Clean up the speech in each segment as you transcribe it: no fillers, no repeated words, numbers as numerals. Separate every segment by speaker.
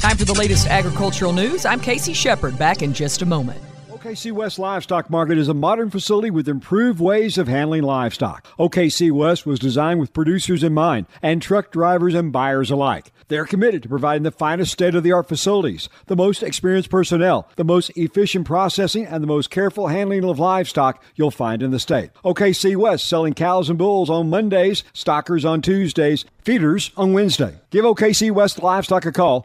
Speaker 1: Time for the latest agricultural news. I'm Casey Shepard, back in just a moment.
Speaker 2: OKC West Livestock Market is a modern facility with improved ways of handling livestock. OKC West was designed with producers in mind and truck drivers and buyers alike. They're committed to providing the finest state-of-the-art facilities, the most experienced personnel, the most efficient processing, and the most careful handling of livestock you'll find in the state. OKC West selling cows and bulls on Mondays, stockers on Tuesdays, feeders on Wednesday. Give OKC West Livestock a call,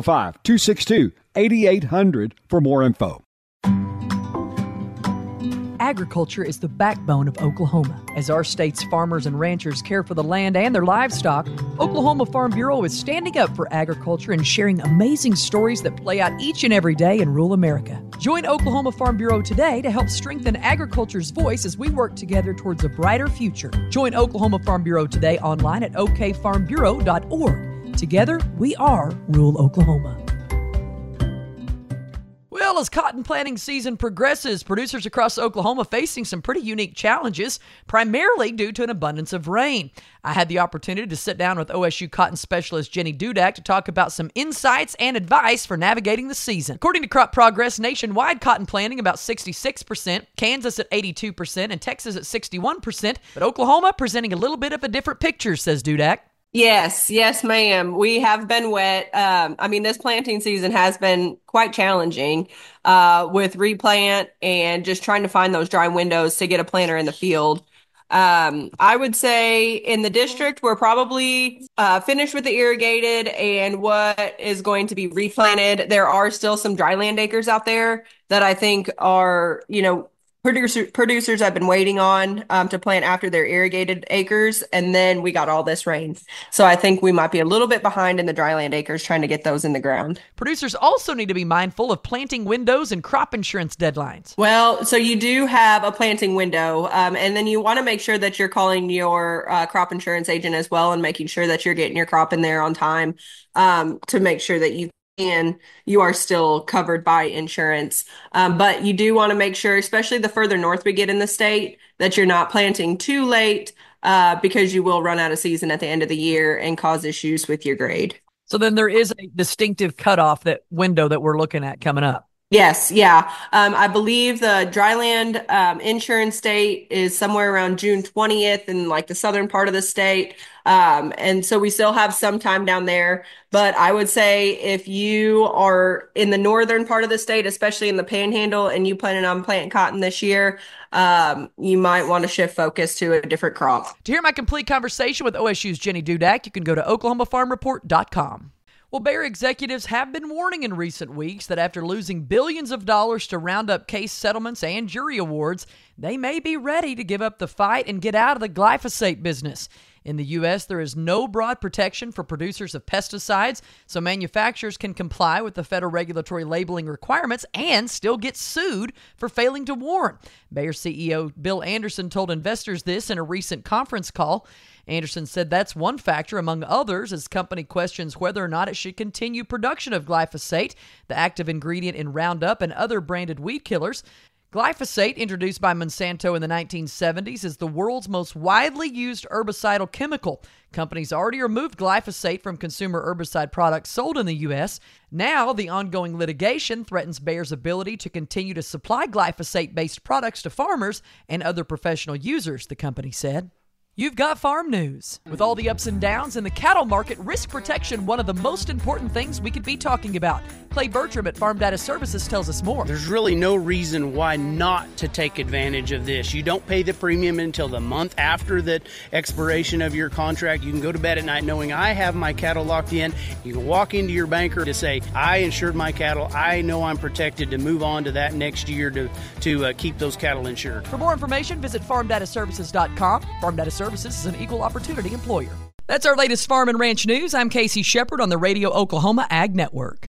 Speaker 2: 405-262-8800 for more info.
Speaker 1: Agriculture is the backbone of Oklahoma. As our state's farmers and ranchers care for the land and their livestock, Oklahoma Farm Bureau is standing up for agriculture and sharing amazing stories that play out each and every day in rural America. Join Oklahoma Farm Bureau today to help strengthen agriculture's voice as we work together towards a brighter future. Join Oklahoma Farm Bureau today online at okfarmbureau.org. Together, we are rural Oklahoma. Well, as cotton planting season progresses, producers across Oklahoma facing some pretty unique challenges, primarily due to an abundance of rain. I had the opportunity to sit down with OSU cotton specialist Jenny Dudak to talk about some insights and advice for navigating the season. According to Crop Progress, nationwide cotton planting about 66%, Kansas at 82%, and Texas at 61%, but Oklahoma presenting a little bit of a different picture, says Dudak.
Speaker 3: Yes, ma'am. We have been wet. This planting season has been quite challenging with replant and just trying to find those dry windows to get a planter in the field. I would say in the district, we're probably finished with the irrigated and what is going to be replanted. There are still some dry land acres out there that I think are, producers have been waiting on to plant after their irrigated acres, and then we got all this rain. So I think we might be a little bit behind in the dryland acres trying to get those in the ground.
Speaker 1: Producers also need to be mindful of planting windows and crop insurance deadlines.
Speaker 3: Well, so you do have a planting window, and then you want to make sure that you're calling your crop insurance agent as well and making sure that you're getting your crop in there on time to make sure that you are still covered by insurance. But you do want to make sure, especially the further north we get in the state, that you're not planting too late because you will run out of season at the end of the year and cause issues with your grade.
Speaker 1: So then there is a distinctive cutoff, that window that we're looking at coming up.
Speaker 3: Yes, yeah. I believe the dryland insurance date is somewhere around June 20th in like the southern part of the state. And so we still have some time down there. But I would say if you are in the northern part of the state, especially in the Panhandle, and you planning on planting cotton this year, you might want to shift focus to a different crop.
Speaker 1: To hear my complete conversation with OSU's Jenny Dudak, you can go to oklahomafarmreport.com. Well, Bayer executives have been warning in recent weeks that after losing billions of dollars to Roundup case settlements and jury awards, they may be ready to give up the fight and get out of the glyphosate business. In the U.S., there is no broad protection for producers of pesticides, so manufacturers can comply with the federal regulatory labeling requirements and still get sued for failing to warn. Bayer CEO Bill Anderson told investors this in a recent conference call. Anderson said that's one factor among others as company questions whether or not it should continue production of glyphosate, the active ingredient in Roundup and other branded weed killers. Glyphosate, introduced by Monsanto in the 1970s, is the world's most widely used herbicidal chemical. Companies already removed glyphosate from consumer herbicide products sold in the U.S. Now, the ongoing litigation threatens Bayer's ability to continue to supply glyphosate-based products to farmers and other professional users, the company said. You've got farm news. With all the ups and downs in the cattle market, risk protection, one of the most important things we could be talking about. Clay Bertram at Farm Data Services tells us more.
Speaker 4: There's really no reason why not to take advantage of this. You don't pay the premium until the month after the expiration of your contract. You can go to bed at night knowing I have my cattle locked in. You can walk into your banker to say, I insured my cattle. I know I'm protected to move on to that next year to keep those cattle insured.
Speaker 1: For more information, visit farmdataservices.com. Farm Data Services is an equal opportunity employer. That's our latest farm and ranch news. I'm Casey Shepard on the Radio Oklahoma Ag Network.